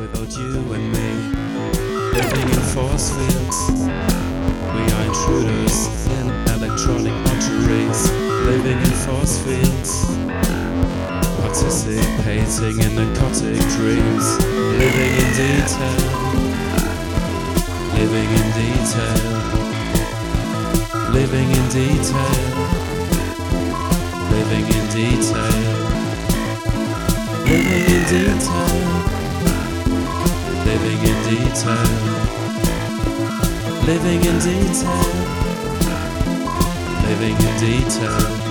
without you and me. Living in force fields, we are intruders in electronic notcheries. Living in force fields, participating in narcotic dreams. Living in detail, living in detail, living in detail, living in detail, living in detail, living in detail, living in detail, living in detail.